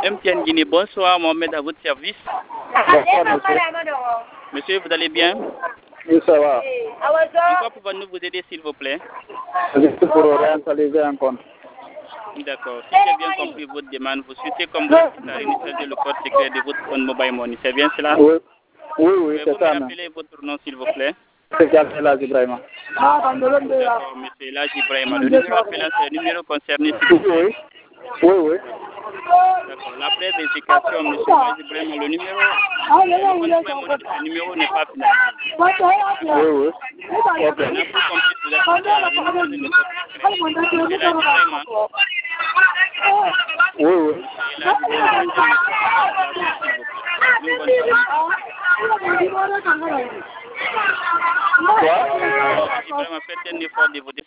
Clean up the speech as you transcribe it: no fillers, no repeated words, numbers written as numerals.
MTN Guinée, bonsoir, Mohamed à votre service. Bonsoir, monsieur. Monsieur, vous allez bien? Oui, ça va. En quoi pouvons-nous vous aider, s'il vous plaît? Juste pour réinitialiser un compte. D'accord. Si j'ai bien compris votre demande, vous souhaitez comme vous réinitialiser le code secret de votre compte Mobile Money. C'est bien cela? Oui, oui, c'est Pouvez-vous ça. me rappeler votre nom, s'il vous plaît? C'est Jalal Ibrahima. D'accord, monsieur Elhadj Ibrahima. Le numéro appelant, c'est le numéro concerné, s'il vous plaît. Oui. D'accord. La pré-vérification, monsieur Elhadj Ibrahima, le numéro n'est pas finalisé. Oui. Ok. On a pu compris que vous êtes prêt à réinitialiser le code secret. Monsieur Elhadj Ibrahima. Oui. Monsieur Elhadj Ibrahima, faites un effort, s'il vous plaît. Une bonne journée. Quoi? Elhadj Ibrahima, faites un effort de votre